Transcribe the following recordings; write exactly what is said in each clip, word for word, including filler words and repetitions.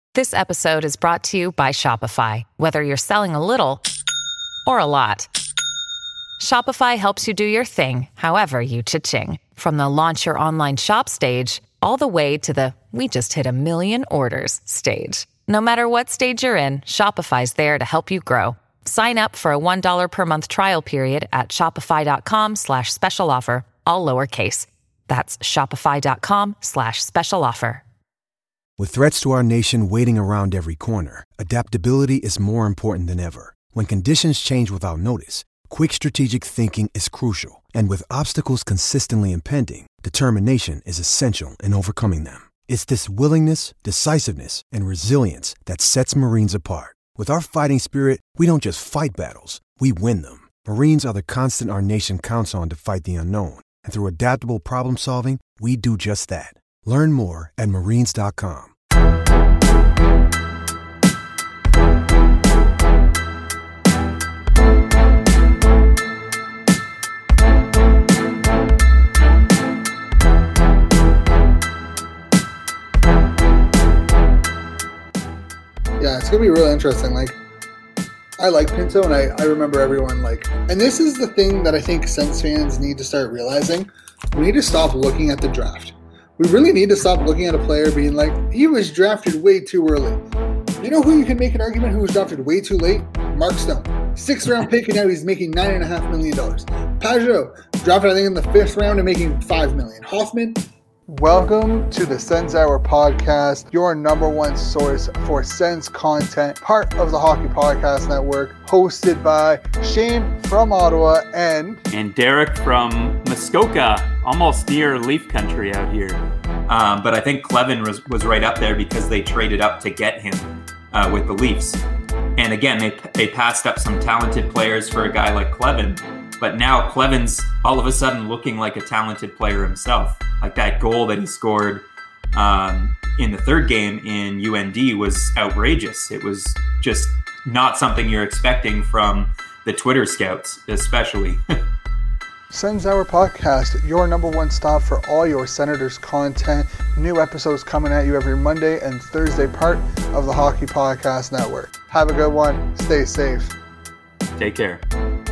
This episode is brought to you by Shopify. Whether you're selling a little or a lot, Shopify helps you do your thing, however you cha-ching. From the launch your online shop stage, all the way to the we just hit a million orders stage. No matter what stage you're in, Shopify's there to help you grow. Sign up for a one dollar per month trial period at shopify.com slash special offer, all lowercase. That's shopify.com slash special offer. With threats to our nation waiting around every corner, adaptability is more important than ever. When conditions change without notice, quick strategic thinking is crucial. And with obstacles consistently impending, determination is essential in overcoming them. It's this willingness, decisiveness, and resilience that sets Marines apart. With our fighting spirit, we don't just fight battles, we win them. Marines are the constant our nation counts on to fight the unknown. And through adaptable problem solving, we do just that. Learn more at marines dot com. Yeah, it's gonna be really interesting. Like, I like Pinto, and I, I remember everyone like, and this is the thing that I think Sens fans need to start realizing. We need to stop looking at the draft. We really need to stop looking at a player being like, he was drafted way too early. You know who you can make an argument who was drafted way too late? Mark Stone. Sixth round pick, and now he's making nine and a half million dollars. Pajot, drafted I think in the fifth round and making five million. Hoffman. Welcome to the Sens Hour podcast, your number one source for Sens content, part of the Hockey Podcast Network, hosted by Shane from Ottawa and... And Derek from Muskoka, almost near Leaf Country out here. Um, but I think Clevin was, was right up there because they traded up to get him uh, with the Leafs. And again, they they passed up some talented players for a guy like Clevin. But now Clevin's all of a sudden looking like a talented player himself. Like that goal that he scored um, in the third game in U N D was outrageous. It was just not something you're expecting from the Twitter scouts, especially. Sens Hour Podcast, your number one stop for all your Senators content. New episodes coming at you every Monday and Thursday, part of the Hockey Podcast Network. Have a good one. Stay safe. Take care.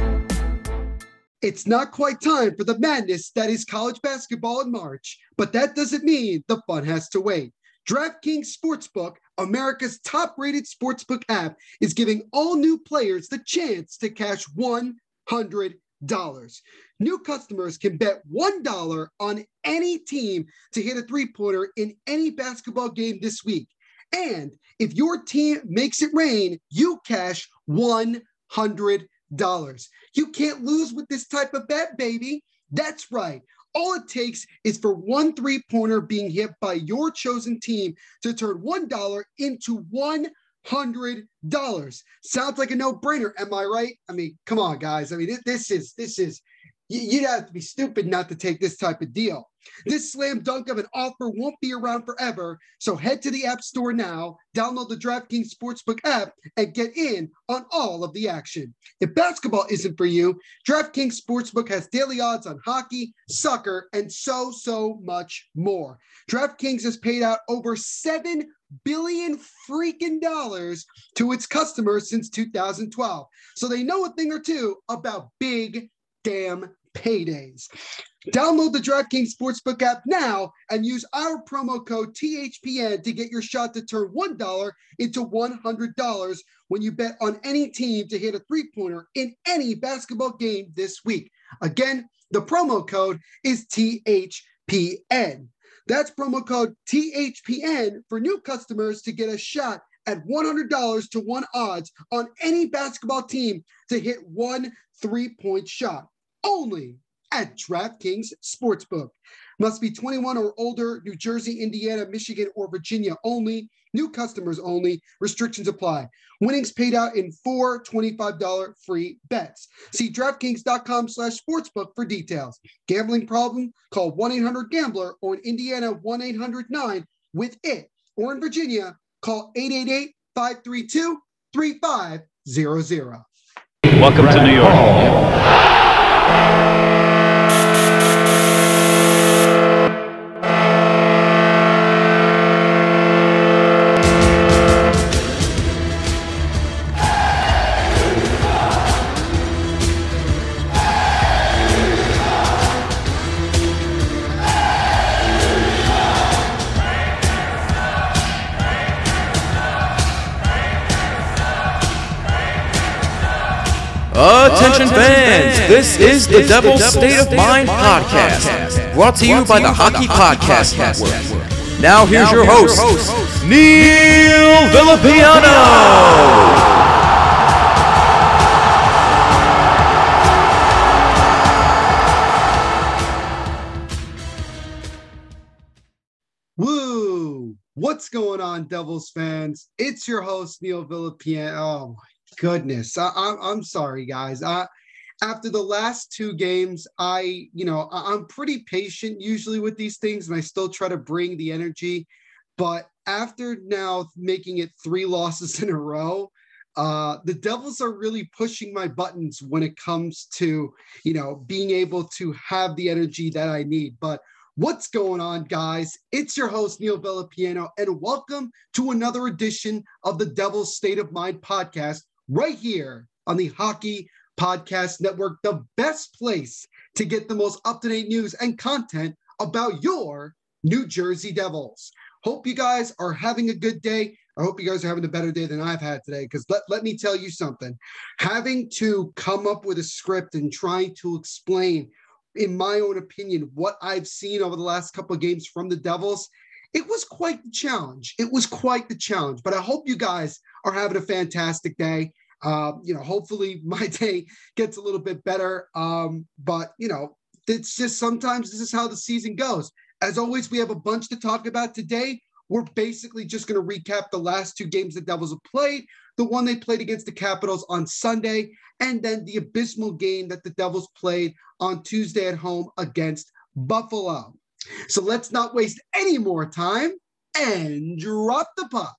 It's not quite time for the madness that is college basketball in March, but that doesn't mean the fun has to wait. DraftKings Sportsbook, America's top-rated sportsbook app, is giving all new players the chance to cash one hundred dollars. New customers can bet one dollar on any team to hit a three-pointer in any basketball game this week. And if your team makes it rain, you cash one hundred dollars. You can't lose with this type of bet, baby. That's right. All it takes is for one three-pointer being hit by your chosen team to turn one dollar into one hundred dollars. Sounds like a no-brainer, am I right? I mean, come on, guys. I mean, this is, this is, you'd have to be stupid not to take this type of deal. This slam dunk of an offer won't be around forever, so head to the App Store now, download the DraftKings Sportsbook app, and get in on all of the action. If basketball isn't for you, DraftKings Sportsbook has daily odds on hockey, soccer, and so, so much more. DraftKings has paid out over seven billion freaking dollars to its customers since two thousand twelve, so they know a thing or two about big damn paydays. Download the DraftKings Sportsbook app now and use our promo code T H P N to get your shot to turn one dollar into one hundred dollars when you bet on any team to hit a three-pointer in any basketball game this week. Again, the promo code is T H P N. That's promo code T H P N for new customers to get a shot at one hundred dollars to one odds on any basketball team to hit one three-point shot. Only at DraftKings Sportsbook. Must be twenty-one or older, New Jersey, Indiana, Michigan, or Virginia only. New customers only. Restrictions apply. Winnings paid out in four twenty-five dollars free bets. See DraftKings.com slash sportsbook for details. Gambling problem? Call one eight hundred gambler or in Indiana one eight hundred nine with it. Or in Virginia, call eight eight eight, five three two, three five zero zero. Welcome to New York. Attention fans, this is the Devil's State of Mind podcast, brought to you by the Hockey Podcast Network. Now here's your host, Neil Villapiano. Woo! What's going on, Devils fans? It's your host, Neil Villapiano. Oh my goodness. I, I, I'm sorry, guys. I, after the last two games, I, you know, I, I'm pretty patient usually with these things, and I still try to bring the energy. But after now making it three losses in a row, uh, the Devils are really pushing my buttons when it comes to, you know, being able to have the energy that I need. But what's going on, guys? It's your host, Neil Villapiano, and welcome to another edition of the Devil's State of Mind podcast right here on the Hockey Podcast Network, the best place to get the most up-to-date news and content about your New Jersey Devils. Hope you guys are having a good day. I hope you guys are having a better day than I've had today, because let, let me tell you something. Having to come up with a script and trying to explain, in my own opinion, what I've seen over the last couple of games from the Devils, it was quite the challenge. It was quite the challenge, but I hope you guys are having a fantastic day. Uh, you know, hopefully my day gets a little bit better. Um, but, you know, it's just sometimes this is how the season goes. As always, we have a bunch to talk about today. We're basically just going to recap the last two games the Devils have played, the one they played against the Capitals on Sunday, and then the abysmal game that the Devils played on Tuesday at home against Buffalo. So let's not waste any more time and drop the puck.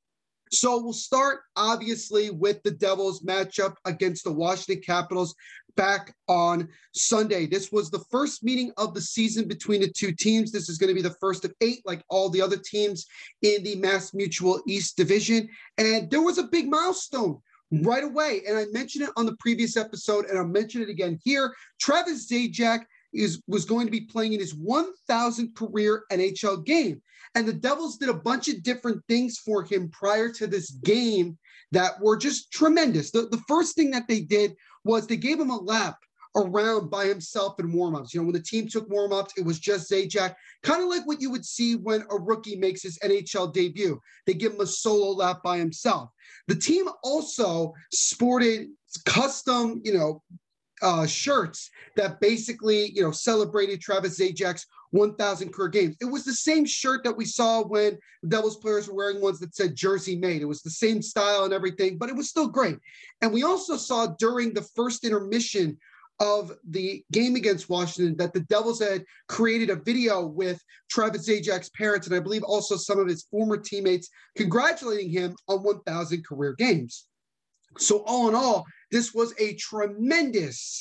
So we'll start, obviously, with the Devils matchup against the Washington Capitals back on Sunday. This was the first meeting of the season between the two teams. This is going to be the first of eight, like all the other teams in the Mass Mutual East Division. And there was a big milestone right away. And I mentioned it on the previous episode, and I'll mention it again here. Travis Zajac is was going to be playing in his one thousandth career N H L game. And the Devils did a bunch of different things for him prior to this game that were just tremendous. The, the first thing that they did was they gave him a lap around by himself in warmups. You know, when the team took warmups, it was just Zajac, kind of like what you would see when a rookie makes his N H L debut. They give him a solo lap by himself. The team also sported custom, you know, uh, shirts that basically, you know, celebrated Travis Zajac's one thousand career games. It was the same shirt that we saw when the Devils players were wearing ones that said Jersey made. It was the same style and everything, but it was still great. And we also saw during the first intermission of the game against Washington that the Devils had created a video with Travis Zajac's parents, and I believe also some of his former teammates, congratulating him on one thousand career games. So all in all, this was a tremendous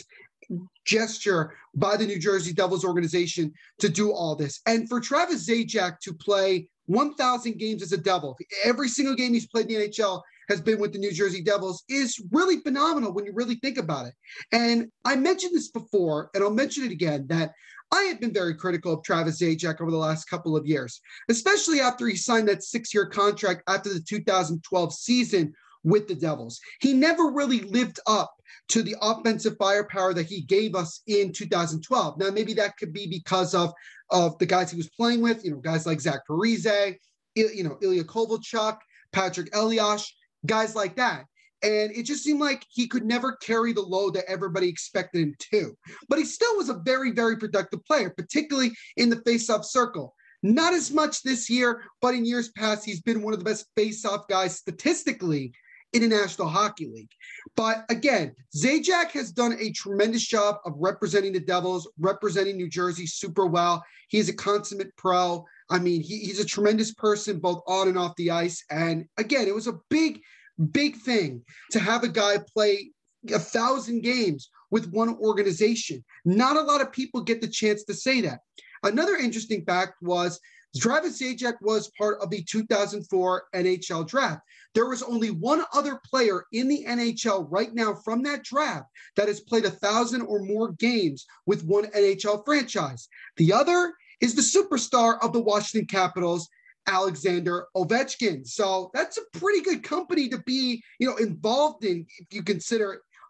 gesture by the New Jersey Devils organization to do all this. And for Travis Zajac to play one thousand games as a Devil, every single game he's played in the N H L has been with the New Jersey Devils, is really phenomenal when you really think about it. And I mentioned this before, and I'll mention it again, that I have been very critical of Travis Zajac over the last couple of years, especially after he signed that six-year contract after the two thousand twelve season with the Devils. He never really lived up to the offensive firepower that he gave us in two thousand twelve. Now, maybe that could be because of, of the guys he was playing with, you know, guys like Zach Parise, you know, Ilya Kovalchuk, Patrick Elias, guys like that. And it just seemed like he could never carry the load that everybody expected him to. But he still was a very, very productive player, particularly in the face-off circle. Not as much this year, but in years past, he's been one of the best face-off guys statistically in the National Hockey League. But again, Zajac has done a tremendous job of representing the Devils, representing New Jersey super well. He's a consummate pro. I mean, he, he's a tremendous person, both on and off the ice. And again, it was a big, big thing to have a guy play a thousand games with one organization. Not a lot of people get the chance to say that. Another interesting fact was Travis Zajac was part of the two thousand four N H L draft. There was only one other player in the N H L right now from that draft that has played a thousand or more games with one N H L franchise. The other is the superstar of the Washington Capitals, Alexander Ovechkin. So that's a pretty good company to be, you know, involved in if you consider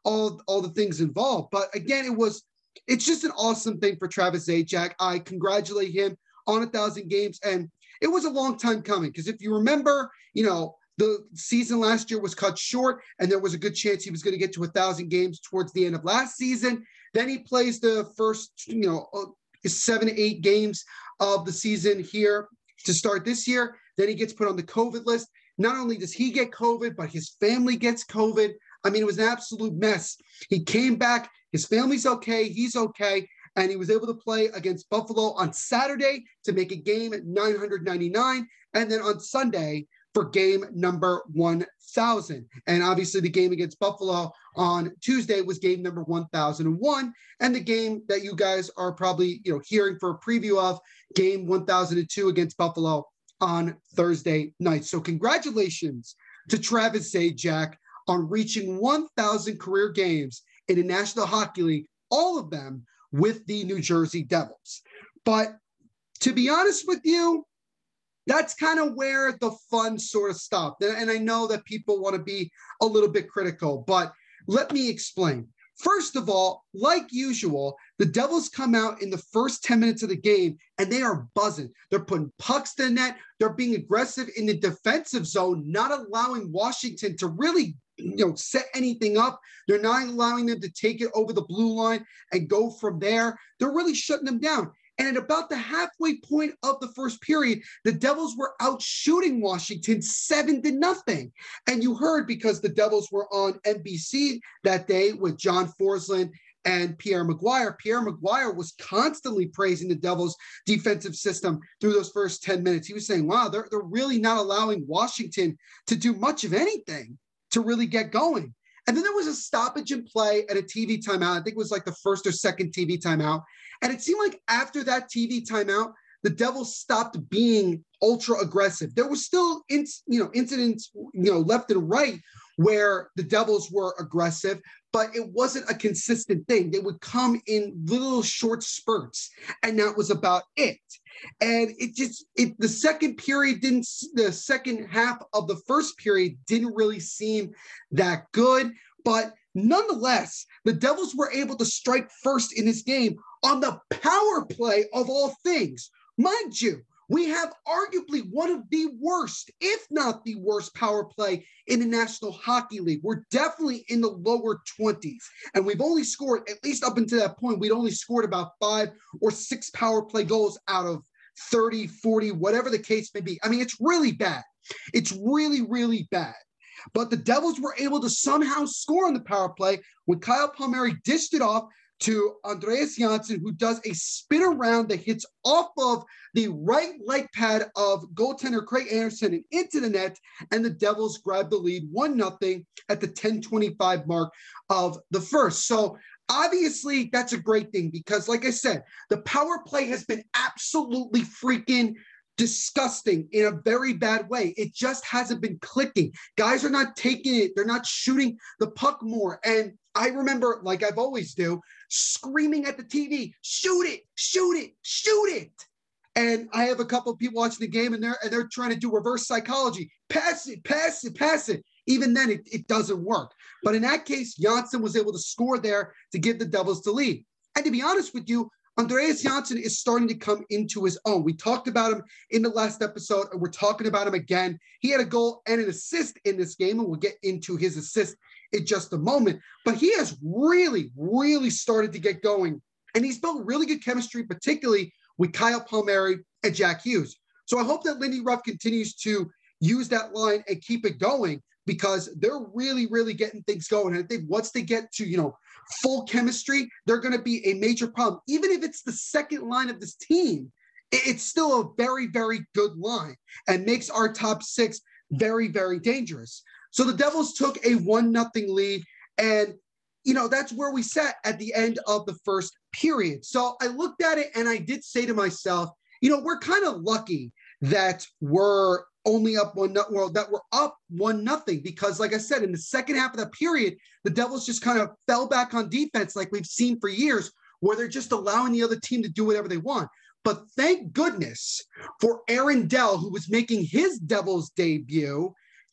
all, all the things involved. But again, it was, it's just an awesome thing for Travis Zajac. I congratulate him on a thousand games. And it was a long time coming, because if you remember, you know, the season last year was cut short, and there was a good chance he was going to get to a thousand games towards the end of last season. Then he plays the first, you know, seven to eight games of the season here to start this year. Then he gets put on the COVID list. Not only does he get COVID, but his family gets COVID. I mean, it was an absolute mess. He came back. His family's okay. He's okay. And he was able to play against Buffalo on Saturday to make a game at nine hundred ninety-nine. And then on Sunday for game number one thousand. And obviously the game against Buffalo on Tuesday was game number one thousand one. And the game that you guys are probably, you know, hearing for a preview of, game one thousand two against Buffalo on Thursday night. So congratulations to Travis Zajac on reaching one thousand career games in the National Hockey League, all of them with the New Jersey Devils. But to be honest with you, that's kind of where the fun sort of stopped. And I know that people want to be a little bit critical, but let me explain. First of all, like usual, the Devils come out in the first ten minutes of the game and they are buzzing. They're putting pucks to the net. They're being aggressive in the defensive zone, not allowing Washington to really, you know, set anything up. They're not allowing them to take it over the blue line and go from there. They're really shutting them down. And at about the halfway point of the first period, the Devils were out shooting Washington seven to nothing. And you heard, because the Devils were on N B C that day with John Forsland and Pierre Maguire. Pierre Maguire was constantly praising the Devils' defensive system through those first ten minutes. He was saying, wow, they're, they're really not allowing Washington to do much of anything to really get going. And then there was a stoppage in play at a T V timeout. I think it was like the first or second T V timeout. And it seemed like after that T V timeout, the Devils stopped being ultra aggressive. There was still, in, you know, incidents, you know, left and right where the Devils were aggressive, but it wasn't a consistent thing. They would come in little short spurts, and that was about it. And it just, it, the second period didn't, the second half of the first period didn't really seem that good. But nonetheless, the Devils were able to strike first in this game on the power play of all things. Mind you, we have arguably one of the worst, if not the worst, power play in the National Hockey League. We're definitely in the lower twenties. And we've only scored, at least up until that point, we'd only scored about five or six power play goals out of thirty, forty, whatever the case may be. I mean, it's really bad. It's really, really bad. But the Devils were able to somehow score on the power play when Kyle Palmieri dished it off to Andreas Johnsson, who does a spin around that hits off of the right leg pad of goaltender Craig Anderson and into the net, and the Devils grab the lead one nothing at the ten twenty-five mark of the first. So obviously that's a great thing, because like I said, the power play has been absolutely freaking disgusting in a very bad way. It just hasn't been clicking. Guys are not taking it. They're not shooting the puck more. And I remember, like I've always do, screaming at the T V, shoot it, shoot it, shoot it. And I have a couple of people watching the game, and they're, and they're trying to do reverse psychology. Pass it, pass it, pass it. Even then, it, it doesn't work. But in that case, Johnsson was able to score there to give the Devils the lead. And to be honest with you, Andreas Johnsson is starting to come into his own. We talked about him in the last episode, and we're talking about him again. He had a goal and an assist in this game, and we'll get into his assist in just a moment. But he has really, really started to get going, and he's built really good chemistry, particularly with Kyle Palmieri and Jack Hughes. So I hope that Lindy Ruff continues to use that line and keep it going, because they're really, really getting things going. And I think once they get to, you know, full chemistry, they're going to be a major problem. Even if it's the second line of this team, it's still a very, very good line and makes our top six very, very dangerous. So the Devils took a one nothing lead, and, you know, that's where we sat at the end of the first period. So I looked at it and I did say to myself, you know, we're kind of lucky that we're only up one, well, that we're up one nothing, because like I said, in the second half of the period, the Devils just kind of fell back on defense like we've seen for years, where they're just allowing the other team to do whatever they want. But thank goodness for Aaron Dell, who was making his Devils debut.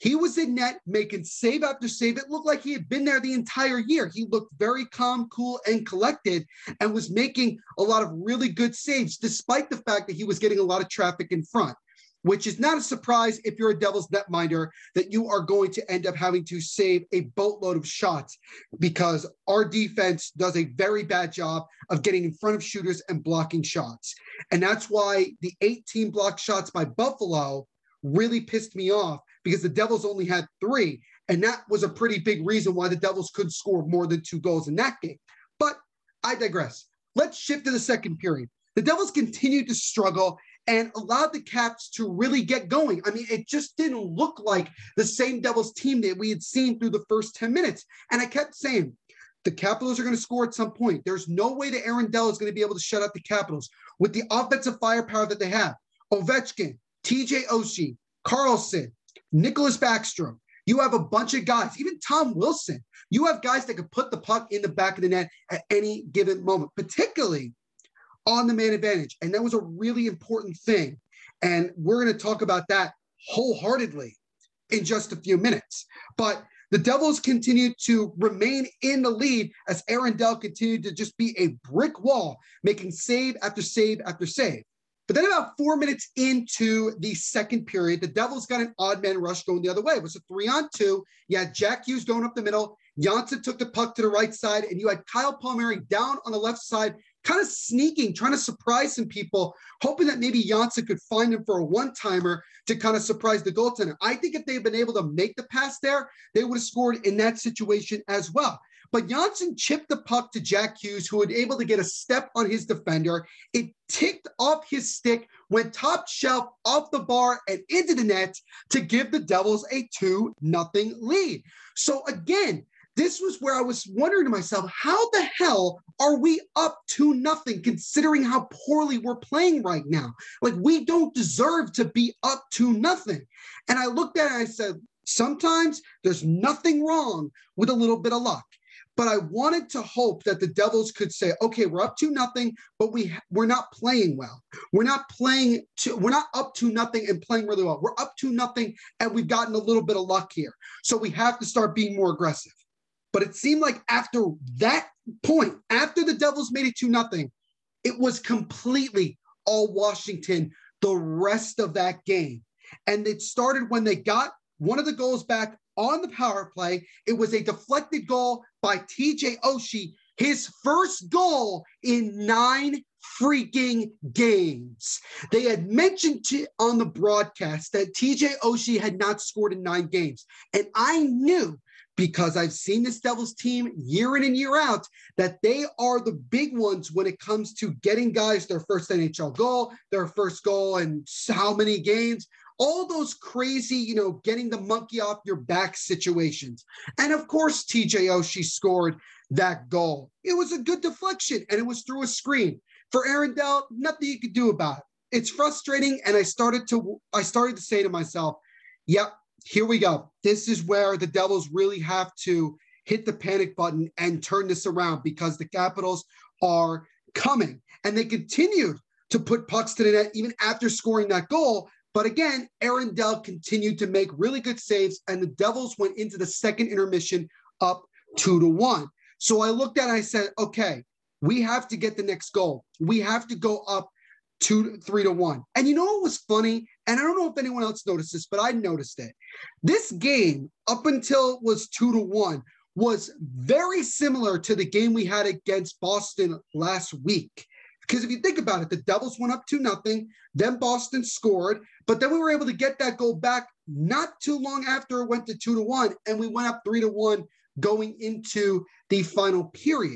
He was in net making save after save. It looked like he had been there the entire year. He looked very calm, cool, and collected and was making a lot of really good saves, despite the fact that he was getting a lot of traffic in front, which is not a surprise if you're a Devils netminder that you are going to end up having to save a boatload of shots because our defense does a very bad job of getting in front of shooters and blocking shots. And that's why the eighteen blocked shots by Buffalo really pissed me off, because the Devils only had three. And that was a pretty big reason why the Devils couldn't score more than two goals in that game. But I digress. Let's shift to the second period. The Devils continued to struggle and allowed the Caps to really get going. I mean, it just didn't look like the same Devils team that we had seen through the first ten minutes. And I kept saying, the Capitals are going to score at some point. There's no way that Aaron Dell is going to be able to shut out the Capitals with the offensive firepower that they have. Ovechkin, T J Oshie, Carlson, Nicholas Backstrom. You have a bunch of guys, even Tom Wilson. You have guys that can put the puck in the back of the net at any given moment, particularly on the man advantage. And that was a really important thing. And we're going to talk about that wholeheartedly in just a few minutes. But the Devils continued to remain in the lead as Aaron Dell continued to just be a brick wall, making save after save after save. But then about four minutes into the second period, the Devils got an odd man rush going the other way. It was a three on two. You had Jack Hughes going up the middle. Janssen took the puck to the right side, and you had Kyle Palmieri down on the left side, kind of sneaking, trying to surprise some people, hoping that maybe Janssen could find him for a one-timer to kind of surprise the goaltender. I think if they had been able to make the pass there, they would have scored in that situation as well. But Janssen chipped the puck to Jack Hughes, who was able to get a step on his defender. It ticked off his stick, went top shelf off the bar and into the net to give the Devils a two nothing lead. So again, this was where I was wondering to myself, how the hell are we up two nothing considering how poorly we're playing right now? Like, we don't deserve to be up two nothing. And I looked at it and I said, sometimes there's nothing wrong with a little bit of luck. But I wanted to hope that the Devils could say, okay, we're up to nothing, but we, we're not playing well. We're not playing, to, we're not up to nothing and playing really well. We're up to nothing and we've gotten a little bit of luck here. So we have to start being more aggressive. But it seemed like after that point, after the Devils made it two nothing, it was completely all Washington the rest of that game. And it started when they got one of the goals back on the power play. It was a deflected goal by T J Oshie, his first goal in nine freaking games. They had mentioned to, on the broadcast that T J Oshie had not scored in nine games. And I knew, because I've seen this Devils team year in and year out, that they are the big ones when it comes to getting guys their first N H L goal, their first goal in how many games, all those crazy, you know, getting the monkey off your back situations. And of course, T J Oshie scored that goal. It was a good deflection and it was through a screen. For Aaron Dell, nothing you could do about it. It's frustrating. And I started to, I started to say to myself, yep, here we go. This is where the Devils really have to hit the panic button and turn this around, because the Capitals are coming. And they continued to put pucks to the net even after scoring that goal. But again, Aaron Dell continued to make really good saves, and the Devils went into the second intermission up two to one. So I looked at it and I said, okay, we have to get the next goal. We have to go up two, three to one. And you know what was funny? And I don't know if anyone else noticed this, but I noticed it. This game, up until it was two to one, was very similar to the game we had against Boston last week. Because if you think about it, the Devils went up two nothing, then Boston scored, but then we were able to get that goal back not too long after it went to two to one, and we went up three to one going into the final period.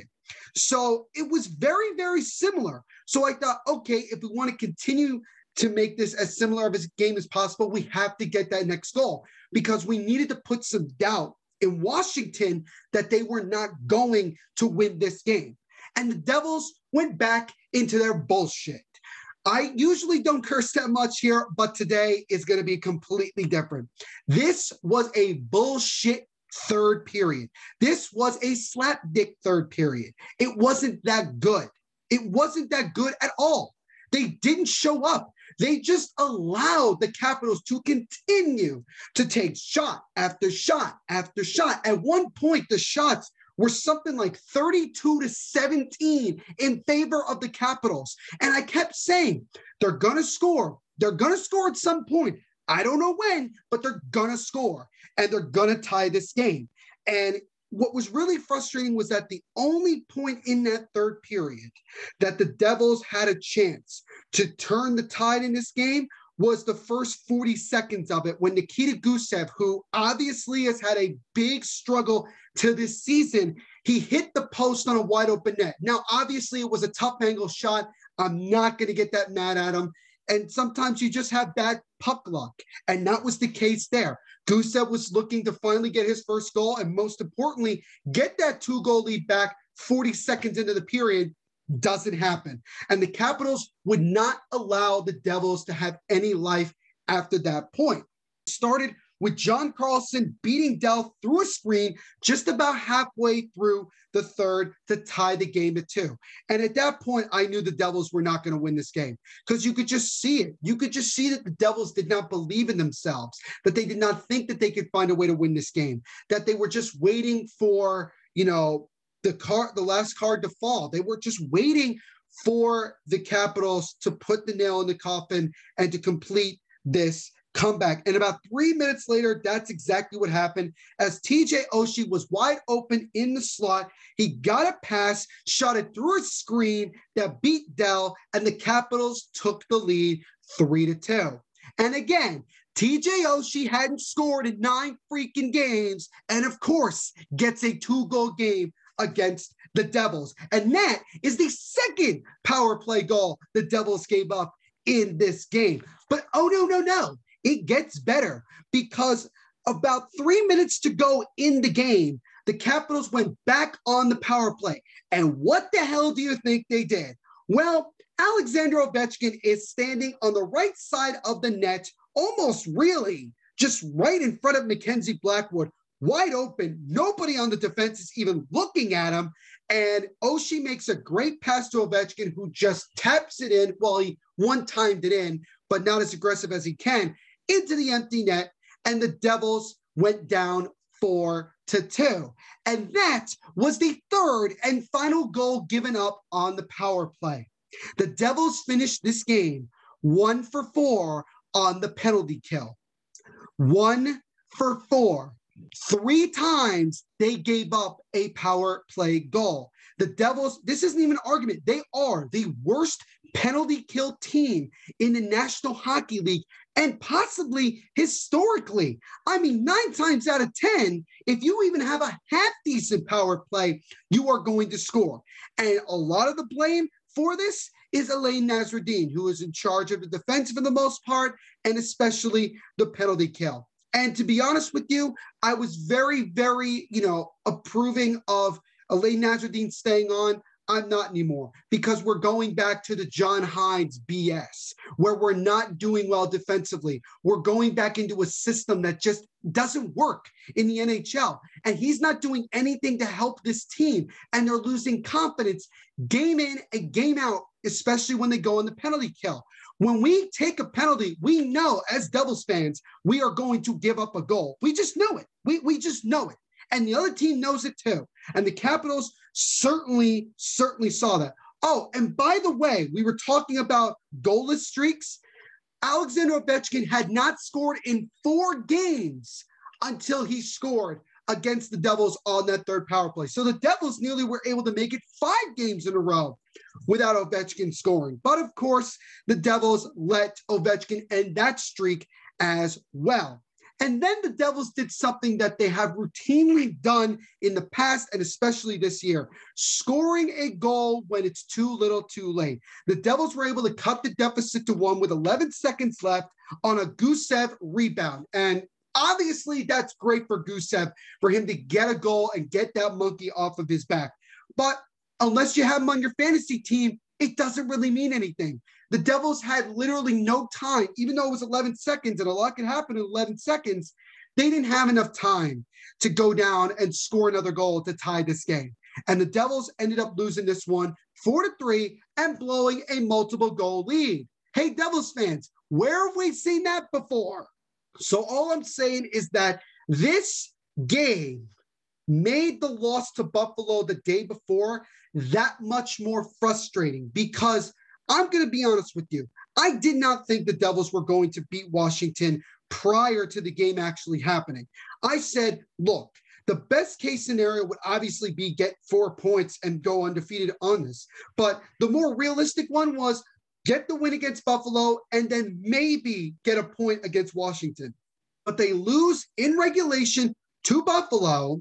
So it was very, very similar. So I thought, okay, if we want to continue to make this as similar of a game as possible, we have to get that next goal, because we needed to put some doubt in Washington that they were not going to win this game. And the Devils went back into their bullshit. I usually don't curse that much here, but today is going to be completely different. This was a bullshit third period. This was a slapdick third period. It wasn't that good. It wasn't that good at all. They didn't show up. They just allowed the Capitals to continue to take shot after shot after shot. At one point, the shots were something like thirty-two to seventeen in favor of the Capitals. And I kept saying, they're going to score. They're going to score at some point. I don't know when, but they're going to score. And they're going to tie this game. And what was really frustrating was that the only point in that third period that the Devils had a chance to turn the tide in this game was the first forty seconds of it, when Nikita Gusev, who obviously has had a big struggle to this season, he hit the post on a wide open net. Now, obviously it was a tough angle shot. I'm not going to get that mad at him. And sometimes you just have bad puck luck. And that was the case there. Gusev was looking to finally get his first goal, and most importantly, get that two-goal lead back forty seconds into the period. Doesn't happen. And the Capitals would not allow the Devils to have any life after that point. It started with John Carlson beating Dell through a screen just about halfway through the third to tie the game at two. And at that point, I knew the Devils were not going to win this game, because you could just see it. You could just see that the Devils did not believe in themselves, that they did not think that they could find a way to win this game, that they were just waiting for, you know, the card, the last card to fall. They were just waiting for the Capitals to put the nail in the coffin and to complete this comeback. And about three minutes later, that's exactly what happened. As T J Oshie was wide open in the slot, he got a pass, shot it through a screen that beat Dell, and the Capitals took the lead three to two. And again, T J Oshie hadn't scored in nine freaking games, and of course, gets a two-goal game against the Devils. And that is the second power play goal the Devils gave up in this game. But oh, no, no, no. It gets better, because about three minutes to go in the game, the Capitals went back on the power play. And what the hell do you think they did? Well, Alexander Ovechkin is standing on the right side of the net, almost really just right in front of Mackenzie Blackwood, wide open. Nobody on the defense is even looking at him. And Oshie makes a great pass to Ovechkin, who just taps it in. Well, he one-timed it in, but not as aggressive as he can, into the empty net. And the Devils went down four to two. And that was the third and final goal given up on the power play. The Devils finished this game one for four on the penalty kill. One for four. Three times they gave up a power play goal. The Devils, this isn't even an argument. They are the worst penalty kill team in the National Hockey League, and possibly historically. I mean, nine times out of ten, if you even have a half decent power play, you are going to score. And a lot of the blame for this is Alain Nasreddine, who is in charge of the defense for the most part, and especially the penalty kill. And to be honest with you, I was very, very, you know, approving of Alain Nasreddine staying on. I'm not anymore, because we're going back to the John Hynes B S, where we're not doing well defensively. We're going back into a system that just doesn't work in the N H L. And he's not doing anything to help this team. And they're losing confidence game in and game out, especially when they go on the penalty kill. When we take a penalty, we know as Devils fans, we are going to give up a goal. We just know it. We, we just know it. And the other team knows it too. And the Capitals certainly, certainly saw that. Oh, and by the way, we were talking about goalless streaks. Alexander Ovechkin had not scored in four games until he scored against the Devils on that third power play. So the Devils nearly were able to make it five games in a row without Ovechkin scoring. But of course, the Devils let Ovechkin end that streak as well. And then the Devils did something that they have routinely done in the past, and especially this year, scoring a goal when it's too little too late. The Devils were able to cut the deficit to one with eleven seconds left on a Gusev rebound. And obviously that's great for Gusev, for him to get a goal and get that monkey off of his back. But unless you have him on your fantasy team, it doesn't really mean anything. The Devils had literally no time, even though it was eleven seconds and a lot could happen in eleven seconds. They didn't have enough time to go down and score another goal to tie this game. And the Devils ended up losing this one four to three and blowing a multiple goal lead. Hey, Devils fans, where have we seen that before? So all I'm saying is that this game made the loss to Buffalo the day before that much more frustrating, because I'm going to be honest with you. I did not think the Devils were going to beat Washington prior to the game actually happening. I said, look, the best case scenario would obviously be get four points and go undefeated on this. But the more realistic one was get the win against Buffalo and then maybe get a point against Washington. But they lose in regulation to Buffalo,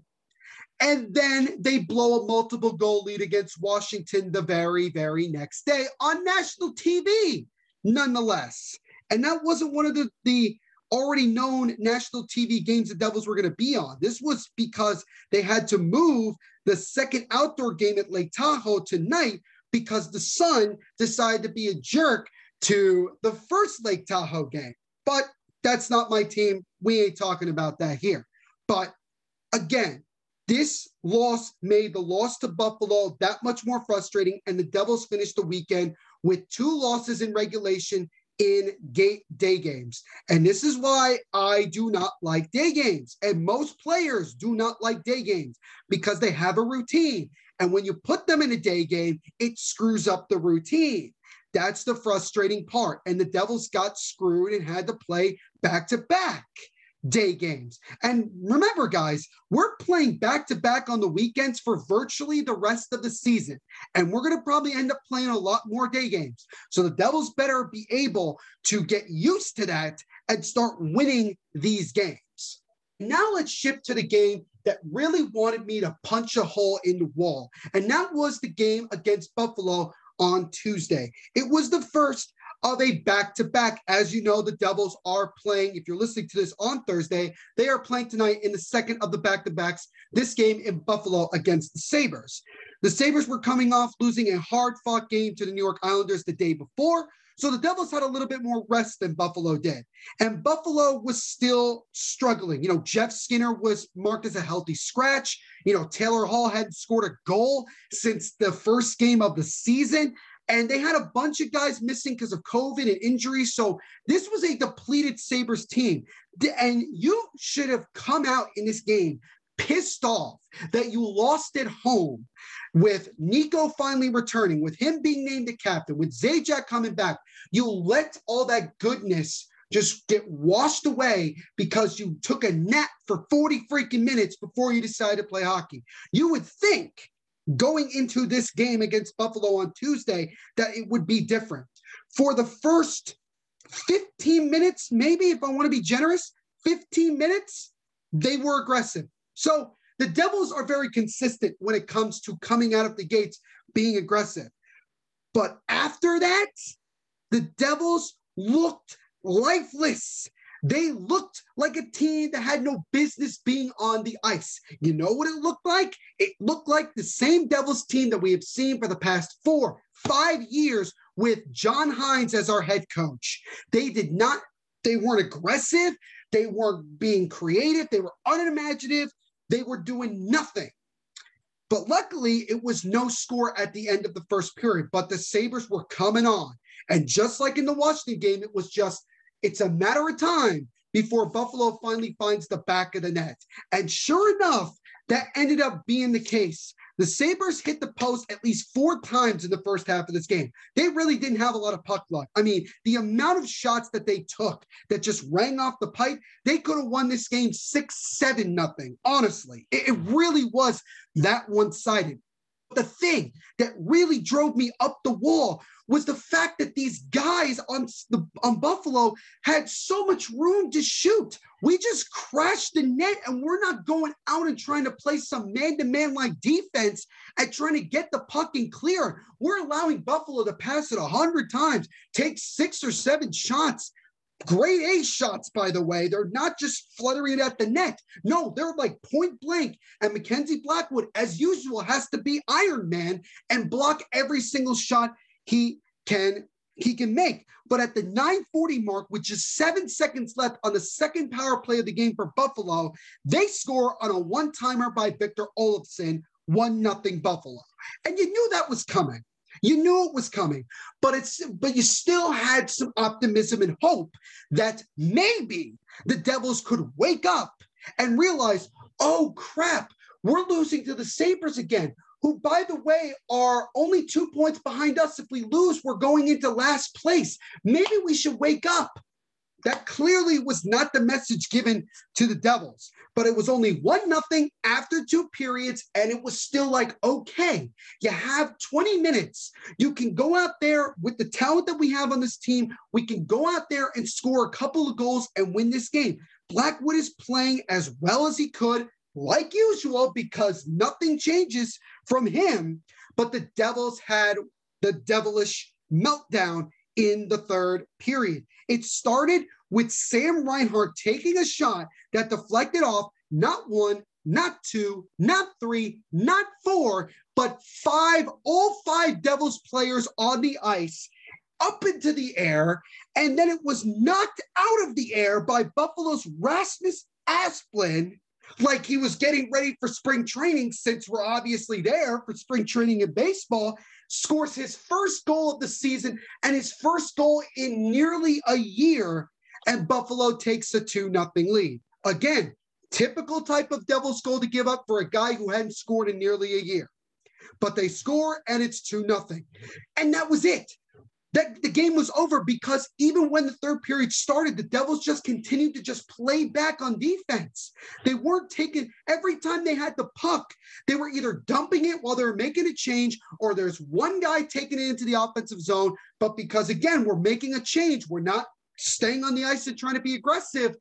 and then they blow a multiple goal lead against Washington the very, very next day on national T V, nonetheless. And that wasn't one of the, the already known national T V games the Devils were going to be on. This was because they had to move the second outdoor game at Lake Tahoe tonight because the Sun decided to be a jerk to the first Lake Tahoe game. But that's not my team. We ain't talking about that here. But again, this loss made the loss to Buffalo that much more frustrating, and the Devils finished the weekend with two losses in regulation in day games. And this is why I do not like day games. And most players do not like day games because they have a routine. And when you put them in a day game, it screws up the routine. That's the frustrating part. And the Devils got screwed and had to play back-to-back day games. And remember, guys, we're playing back-to-back on the weekends for virtually the rest of the season. And we're going to probably end up playing a lot more day games. So the Devils better be able to get used to that and start winning these games. Now let's shift to the game that really wanted me to punch a hole in the wall. And that was the game against Buffalo on Tuesday. It was the first of a back-to-back. As you know, the Devils are playing, if you're listening to this on Thursday, they are playing tonight in the second of the back-to-backs, this game in Buffalo against the Sabres. The Sabres were coming off losing a hard-fought game to the New York Islanders the day before, so the Devils had a little bit more rest than Buffalo did. And Buffalo was still struggling. You know, Jeff Skinner was marked as a healthy scratch. You know, Taylor Hall hadn't scored a goal since the first game of the season. And they had a bunch of guys missing because of COVID and injuries. So this was a depleted Sabres team. And you should have come out in this game pissed off that you lost at home with Nico finally returning, with him being named the captain, with Zajac coming back. You let all that goodness just get washed away because you took a nap for forty freaking minutes before you decided to play hockey. You would think going into this game against Buffalo on Tuesday that it would be different. For the first fifteen minutes, maybe if I want to be generous, fifteen minutes, they were aggressive. So the Devils are very consistent when it comes to coming out of the gates being aggressive. But after that, the Devils looked lifeless. They looked like a team that had no business being on the ice. You know what it looked like? It looked like the same Devils team that we have seen for the past four, five years with John Hines as our head coach. They did not, they weren't aggressive. They weren't being creative. They were unimaginative. They were doing nothing. But luckily, it was no score at the end of the first period, but the Sabres were coming on. And just like in the Washington game, it was just, it's a matter of time before Buffalo finally finds the back of the net. And sure enough, that ended up being the case. The Sabres hit the post at least four times in the first half of this game. They really didn't have a lot of puck luck. I mean, the amount of shots that they took that just rang off the pipe, they could have won this game six, seven, nothing. Honestly, it, it really was that one-sided. The thing that really drove me up the wall was the fact that these guys on the on Buffalo had so much room to shoot. We just crashed the net, and we're not going out and trying to play some man-to-man like defense and trying to get the puck and clear. We're allowing Buffalo to pass it a hundred times, take six or seven shots. Grade A shots, by the way. They're not just fluttering it at the net. No, they're like point blank. And Mackenzie Blackwood, as usual, has to be Iron Man and block every single shot he can he can make. But at the nine forty mark, with just seven seconds left on the second power play of the game for Buffalo, they score on a one-timer by Victor Olofsson, one nothing Buffalo. And you knew that was coming. You knew it was coming, but it's but you still had some optimism and hope that maybe the Devils could wake up and realize, oh crap, we're losing to the Sabres again, who, by the way, are only two points behind us. If we lose, we're going into last place. Maybe we should wake up. That clearly was not the message given to the Devils, but it was only one nothing after two periods, and it was still like, okay, you have twenty minutes. You can go out there with the talent that we have on this team. We can go out there and score a couple of goals and win this game. Blackwood is playing as well as he could, like usual, because nothing changes from him, but the Devils had the devilish meltdown in the third period. It started with Sam Reinhart taking a shot that deflected off not one, not two, not three, not four, but five, all five Devils players on the ice up into the air. And then it was knocked out of the air by Buffalo's Rasmus Asplund, like he was getting ready for spring training, since we're obviously there for spring training in baseball, scores his first goal of the season and his first goal in nearly a year, and Buffalo takes a two nothing lead. Again, typical type of Devils goal to give up for a guy who hadn't scored in nearly a year. But they score, and it's two nothing. And that was it. That the game was over, because even when the third period started, the Devils just continued to just play back on defense. They weren't taking, every time they had the puck, they were either dumping it while they were making a change, or there's one guy taking it into the offensive zone. But because, again, we're making a change, we're not staying on the ice and trying to be aggressive,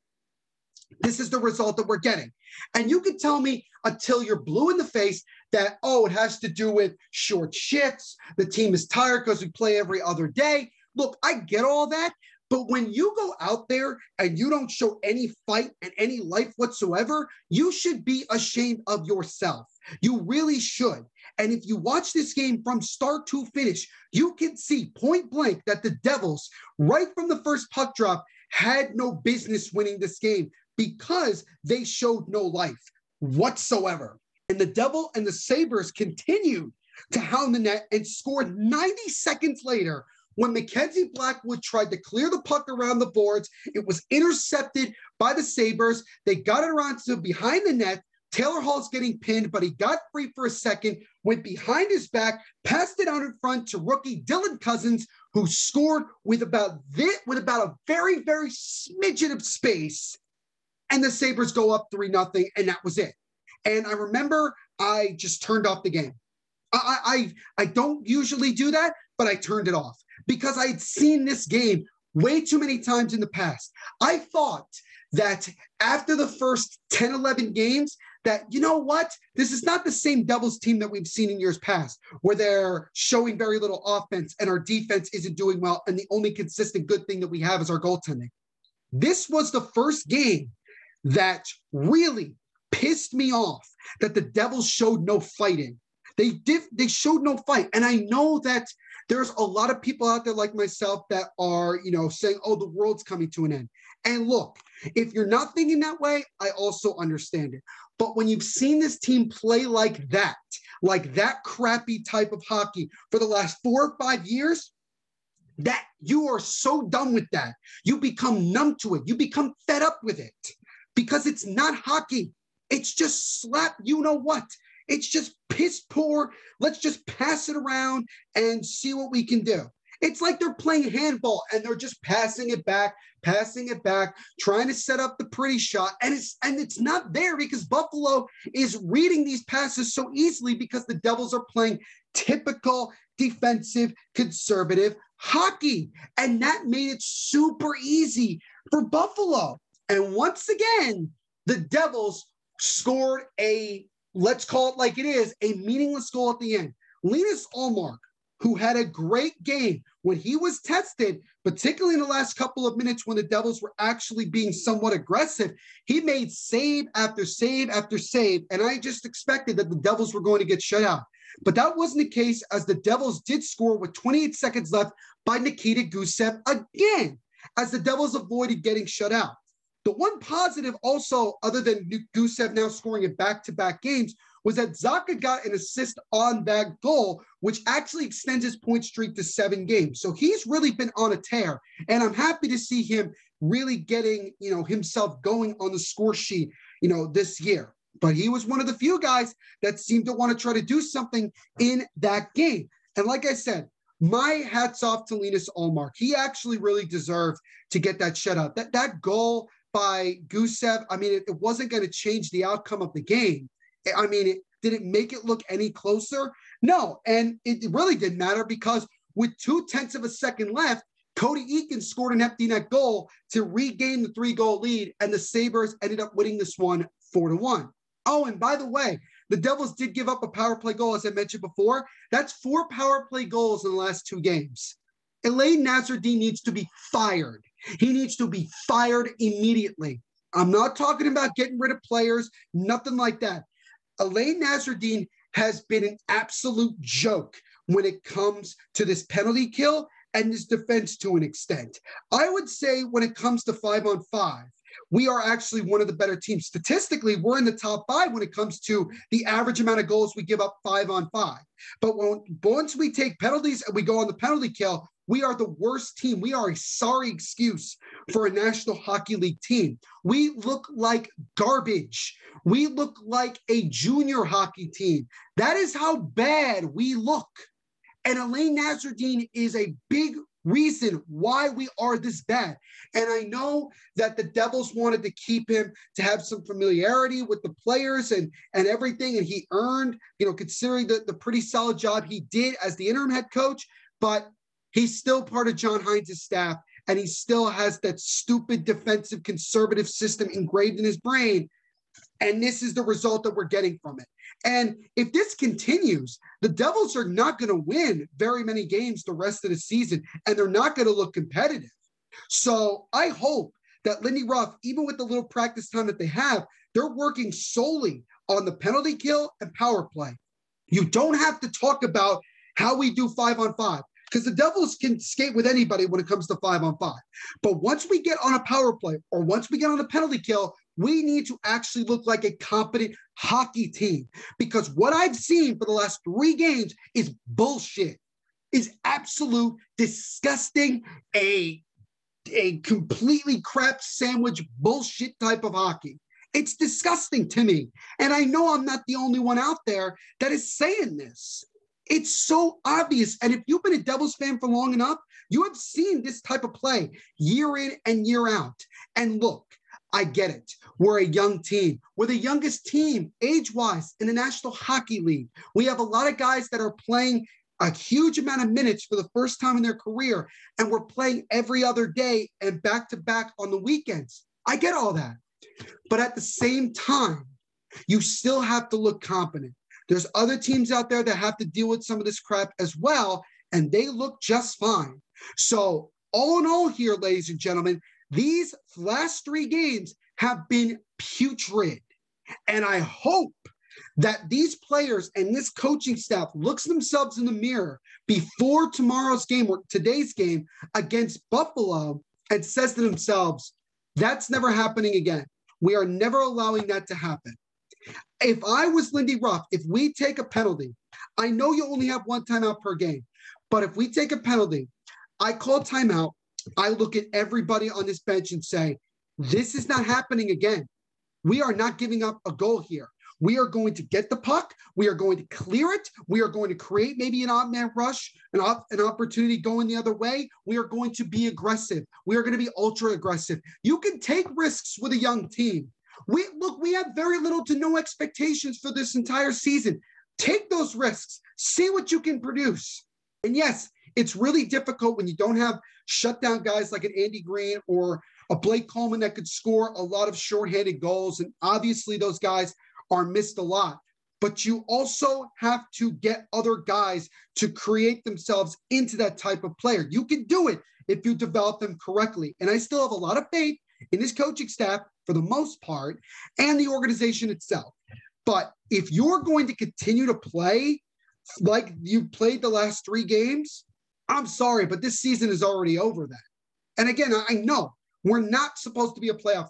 this is the result that we're getting. And you could tell me until you're blue in the face that, oh, it has to do with short shifts. The team is tired because we play every other day. Look, I get all that. But when you go out there and you don't show any fight and any life whatsoever, you should be ashamed of yourself. You really should. And if you watch this game from start to finish, you can see point blank that the Devils, right from the first puck drop, had no business winning this game, because they showed no life whatsoever. And the Devil and the Sabres continued to hound the net and scored ninety seconds later when Mackenzie Blackwood tried to clear the puck around the boards. It was intercepted by the Sabres. They got it around to behind the net. Taylor Hall's getting pinned, but he got free for a second, went behind his back, passed it out in front to rookie Dylan Cousins, who scored with about this, with about a very, very smidgen of space. And the Sabres go up three nothing, and that was it. And I remember I just turned off the game. I, I, I don't usually do that, but I turned it off because I'd seen this game way too many times in the past. I thought that after the first ten, eleven games, that, you know what, this is not the same Devils team that we've seen in years past, where they're showing very little offense and our defense isn't doing well, and the only consistent good thing that we have is our goaltending. This was the first game that really pissed me off, that the Devils showed no fighting. They did. They showed no fight. And I know that there's a lot of people out there like myself that are, you know, saying, oh, the world's coming to an end. And look, if you're not thinking that way, I also understand it. But when you've seen this team play like that, like that crappy type of hockey for the last four or five years, that you are so done with that. You become numb to it. You become fed up with it. Because it's not hockey. It's just slap, you know what? It's just piss poor. Let's just pass it around and see what we can do. It's like they're playing handball and they're just passing it back, passing it back, trying to set up the pretty shot. And it's and it's not there because Buffalo is reading these passes so easily because the Devils are playing typical defensive, conservative hockey. And that made it super easy for Buffalo. And once again, the Devils scored a, let's call it like it is, a meaningless goal at the end. Linus Ullmark, who had a great game when he was tested, particularly in the last couple of minutes when the Devils were actually being somewhat aggressive, he made save after save after save, and I just expected that the Devils were going to get shut out. But that wasn't the case, as the Devils did score with twenty-eight seconds left by Nikita Gusev again, as the Devils avoided getting shut out. The one positive also, other than Gusev now scoring in back-to-back games, was that Zacha got an assist on that goal, which actually extends his point streak to seven games. So he's really been on a tear, and I'm happy to see him really getting, you know, himself going on the score sheet, you know, this year. But he was one of the few guys that seemed to want to try to do something in that game. And like I said, my hat's off to Linus Ullmark. He actually really deserved to get that shutout. That that goal by Gusev, I mean, it, it wasn't going to change the outcome of the game. I mean, it, did it make it look any closer? No, and it really didn't matter because with two-tenths of a second left, Cody Eakin scored an empty net goal to regain the three-goal lead, and the Sabres ended up winning this one four to one. Oh, and by the way, the Devils did give up a power play goal, as I mentioned before. That's four power play goals in the last two games. Alain Nasreddine needs to be fired. He needs to be fired immediately. I'm not talking about getting rid of players, nothing like that. Alain Nasreddine has been an absolute joke when it comes to this penalty kill and this defense to an extent. I would say when it comes to five on five, we are actually one of the better teams. Statistically, we're in the top five when it comes to the average amount of goals we give up five on five. But when, once we take penalties and we go on the penalty kill, we are the worst team. We are a sorry excuse for a National Hockey League team. We look like garbage. We look like a junior hockey team. That is how bad we look. And Alain Nasreddine is a big reason why we are this bad. And I know that the Devils wanted to keep him to have some familiarity with the players and, and everything. And he earned, you know, considering the, the pretty solid job he did as the interim head coach, but he's still part of John Hines' staff. And he still has that stupid defensive conservative system engraved in his brain. And this is the result that we're getting from it. And if this continues, the Devils are not going to win very many games the rest of the season, and they're not going to look competitive. So I hope that Lindy Ruff, even with the little practice time that they have, they're working solely on the penalty kill and power play. You don't have to talk about how we do five on five, because the Devils can skate with anybody when it comes to five on five. But once we get on a power play or once we get on a penalty kill, we need to actually look like a competent hockey team, because what I've seen for the last three games is bullshit, is absolute disgusting, a, a completely crap sandwich bullshit type of hockey. It's disgusting to me. And I know I'm not the only one out there that is saying this. It's so obvious. And if you've been a Devils fan for long enough, you have seen this type of play year in and year out. And look, I get it. We're a young team. We're the youngest team age-wise in the National Hockey League. We have a lot of guys that are playing a huge amount of minutes for the first time in their career, and we're playing every other day and back-to-back on the weekends. I get all that. But at the same time, you still have to look competent. There's other teams out there that have to deal with some of this crap as well, and they look just fine. So all in all here, ladies and gentlemen, these last three games have been putrid. And I hope that these players and this coaching staff looks themselves in the mirror before tomorrow's game or today's game against Buffalo and says to themselves, that's never happening again. We are never allowing that to happen. If I was Lindy Ruff, if we take a penalty, I know you only have one timeout per game, but if we take a penalty, I call timeout, I look at everybody on this bench and say, this is not happening again. We are not giving up a goal here. We are going to get the puck. We are going to clear it. We are going to create maybe an odd man rush, an, op- an opportunity going the other way. We are going to be aggressive. We are going to be ultra aggressive. You can take risks with a young team. We look, we have very little to no expectations for this entire season. Take those risks. See what you can produce. And yes, it's really difficult when you don't have shutdown guys like an Andy Green or a Blake Coleman that could score a lot of shorthanded goals. And obviously those guys are missed a lot. But you also have to get other guys to create themselves into that type of player. You can do it if you develop them correctly. And I still have a lot of faith in this coaching staff for the most part and the organization itself. But if you're going to continue to play like you played the last three games, I'm sorry, but this season is already over then. And again, I know we're not supposed to be a playoff team.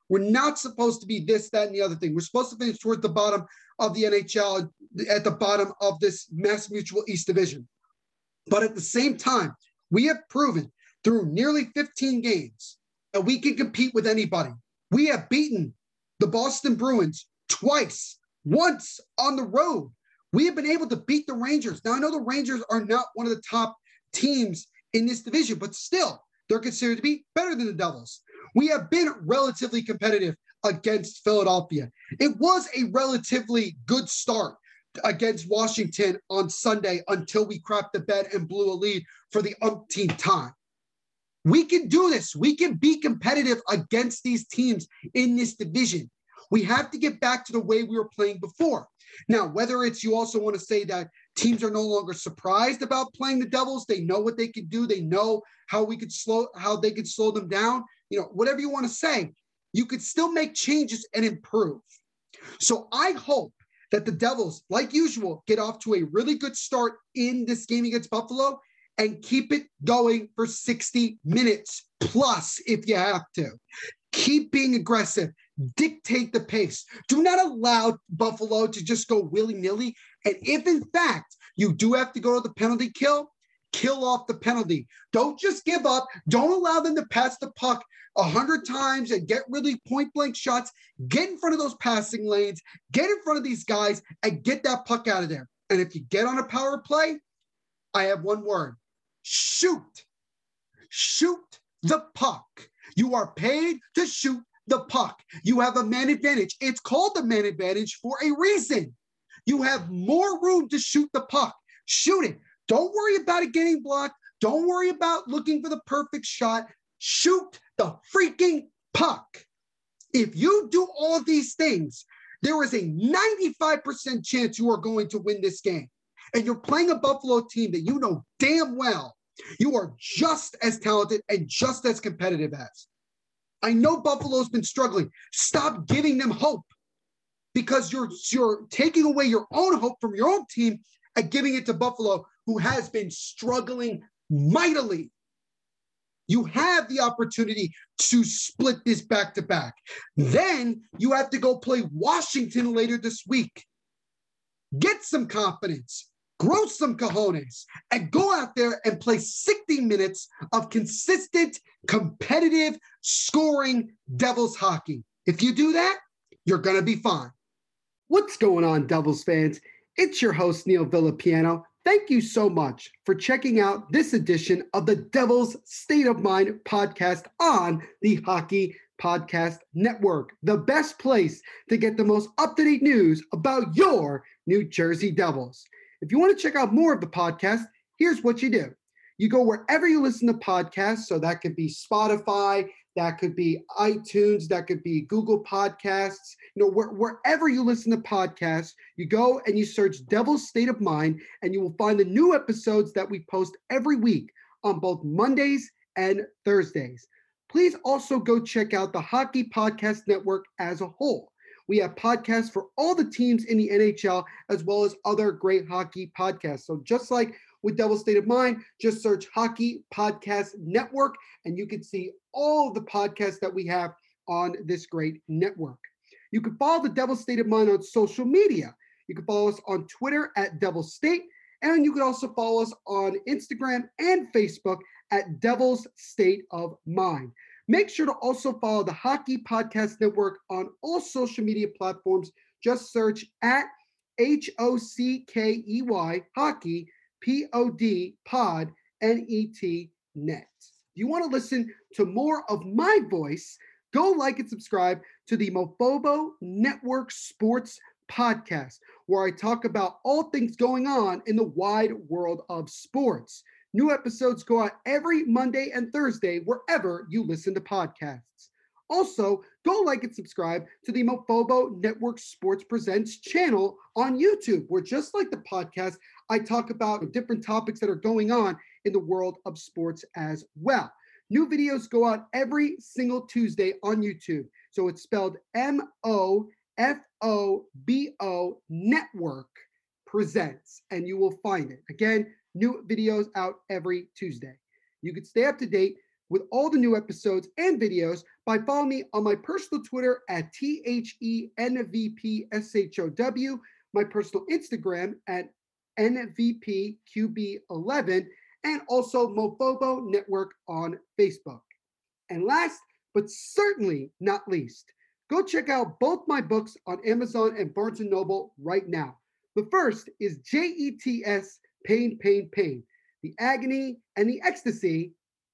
We're not supposed to be this, that, and the other thing. We're supposed to finish towards the bottom of the N H L, at the bottom of this Mass Mutual East Division. But at the same time, we have proven through nearly fifteen games that we can compete with anybody. We have beaten the Boston Bruins twice, once on the road. We have been able to beat the Rangers. Now, I know the Rangers are not one of the top teams in this division, but still, they're considered to be better than the Devils. We have been relatively competitive against Philadelphia. It was a relatively good start against Washington on Sunday until we crapped the bed and blew a lead for the umpteenth time. We can do this. We can be competitive against these teams in this division. We have to get back to the way we were playing before. Now, whether it's you also want to say that teams are no longer surprised about playing the Devils, they know what they can do, they know how we could slow, how they could slow them down, you know, whatever you want to say, you could still make changes and improve. So I hope that the Devils, like usual, get off to a really good start in this game against Buffalo and keep it going for sixty minutes plus if you have to. Keep being aggressive. Dictate the pace. Do not allow Buffalo to just go willy-nilly. And if, in fact, you do have to go to the penalty kill, kill off the penalty. Don't just give up. Don't allow them to pass the puck a hundred times and get really point-blank shots. Get in front of those passing lanes. Get in front of these guys and get that puck out of there. And if you get on a power play, I have one word. Shoot. Shoot the puck. You are paid to shoot the puck. You have a man advantage. It's called the man advantage for a reason. You have more room to shoot the puck. Shoot it. Don't worry about it getting blocked. Don't worry about looking for the perfect shot. Shoot the freaking puck. If you do all of these things, there is a ninety-five percent chance you are going to win this game. And you're playing a Buffalo team that you know damn well you are just as talented and just as competitive as. I know Buffalo's been struggling. Stop giving them hope because you're, you're taking away your own hope from your own team and giving it to Buffalo, who has been struggling mightily. You have the opportunity to split this back-to-back. Then you have to go play Washington later this week. Get some confidence. Grow some cojones and go out there and play sixty minutes of consistent, competitive, scoring Devils hockey. If you do that, you're going to be fine. What's going on, Devils fans? It's your host, Neil Villapiano. Thank you so much for checking out this edition of the Devils State of Mind podcast on the Hockey Podcast Network, the best place to get the most up-to-date news about your New Jersey Devils. If you want to check out more of the podcast, here's what you do. You go wherever you listen to podcasts. So that could be Spotify, that could be iTunes, that could be Google Podcasts. You know, where, wherever you listen to podcasts, you go and you search Devil's State of Mind, and you will find the new episodes that we post every week on both Mondays and Thursdays. Please also go check out the Hockey Podcast Network as a whole. We have podcasts for all the teams in the N H L, as well as other great hockey podcasts. So just like with Devil's State of Mind, just search Hockey Podcast Network, and you can see all of the podcasts that we have on this great network. You can follow the Devil's State of Mind on social media. You can follow us on Twitter at Devil's State, and you can also follow us on Instagram and Facebook at Devil's State of Mind. Make sure to also follow the Hockey Podcast Network on all social media platforms. Just search at H O C K E Y, Hockey, P O D, Pod, N E T, Net. If you want to listen to more of my voice, go like and subscribe to the Mofobo Network Sports Podcast, where I talk about all things going on in the wide world of sports. New episodes go out every Monday and Thursday wherever you listen to podcasts. Also, go like and subscribe to the Mofobo Network Sports Presents channel on YouTube, where just like the podcast, I talk about different topics that are going on in the world of sports as well. New videos go out every single Tuesday on YouTube. So it's spelled M O F O B O Network Presents, and you will find it. Again, new videos out every Tuesday. You can stay up to date with all the new episodes and videos by following me on my personal Twitter at T H E N V P S H O W, my personal Instagram at N V P Q B eleven, and also Mofobo Network on Facebook. And last, but certainly not least, go check out both my books on Amazon and Barnes and Noble right now. The first is J E T S, Pain, Pain, Pain, the agony and the ecstasy,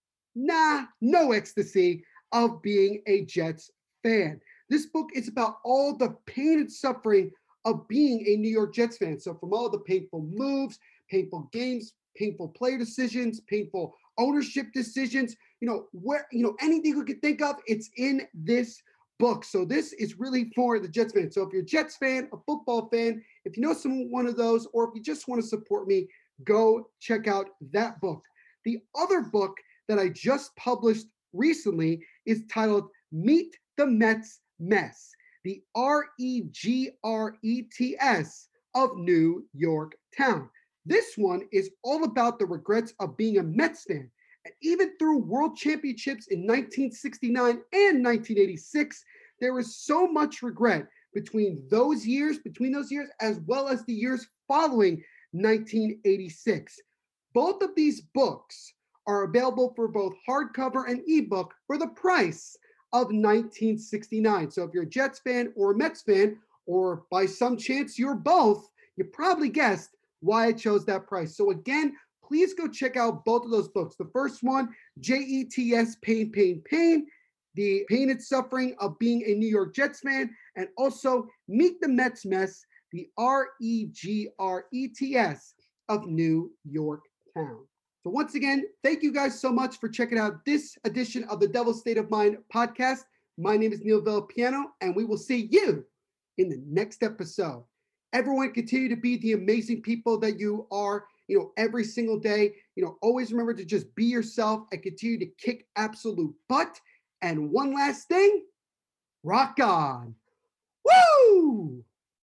nah, no ecstasy, of being a Jets fan. This book is about all the pain and suffering of being a New York Jets fan. So from all the painful moves, painful games, painful player decisions, painful ownership decisions, you know, where, you know, anything you could think of, it's in this book. So this is really for the Jets fan. So if you're a Jets fan, a football fan, if you know some one of those, or if you just want to support me, go check out that book. The other book that I just published recently is titled Meet the Mets Mess, the R E G R E T S of New York Town. This one is all about the regrets of being a Mets fan. And even through world championships in nineteen sixty-nine and nineteen eighty-six, there was so much regret between those years, between those years, as well as the years following nineteen eighty-six. Both of these books are available for both hardcover and ebook for the price of nineteen sixty-nine. So if you're a Jets fan or a Mets fan, or by some chance you're both, you probably guessed why I chose that price. So again, please go check out both of those books. The first one, J E T S, Pain, Pain, Pain, the pain and suffering of being a New York Jets fan, and also Meet the Mets Mess, the R E G R E T S of New York Town. So once again, thank you guys so much for checking out this edition of the Devil's State of Mind podcast. My name is Neil Villapiano, and we will see you in the next episode. Everyone continue to be the amazing people that you are, you know, every single day. You know, always remember to just be yourself and continue to kick absolute butt. And one last thing, rock on. Woo!